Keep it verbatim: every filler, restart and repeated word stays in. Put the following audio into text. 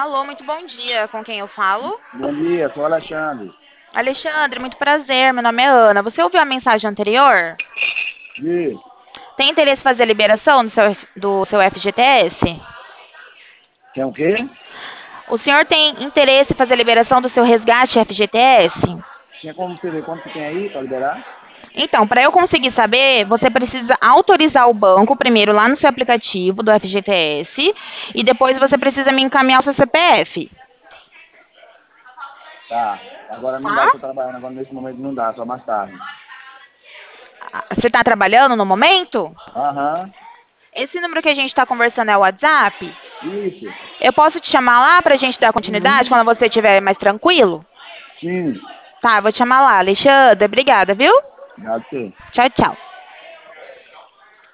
Alô, muito bom dia. Com quem eu falo? Bom dia, sou Alexandre. Alexandre, muito prazer. Meu nome é Ana. Você ouviu a mensagem anterior? E Tem interesse em fazer a liberação do seu, F- do seu F G T S? tem o quê? O senhor tem interesse em fazer a liberação do seu resgate F G T S? Tinha como você ver quanto que tem aí para liberar? Então, para eu conseguir saber, você precisa autorizar o banco primeiro lá no seu aplicativo do F G T S e depois você precisa me encaminhar o seu C P F. Tá. Agora não dá, Tá? estou trabalhando agora nesse momento não dá, só mais tarde. Ah, você está trabalhando no momento? Aham. Esse número que a gente está conversando é o WhatsApp? Isso. Eu posso te chamar lá para a gente dar continuidade Uhum. quando você estiver mais tranquilo? Sim. Tá, vou te chamar lá. Alexandre, obrigada, viu? Obrigado, você. Tchau, tchau.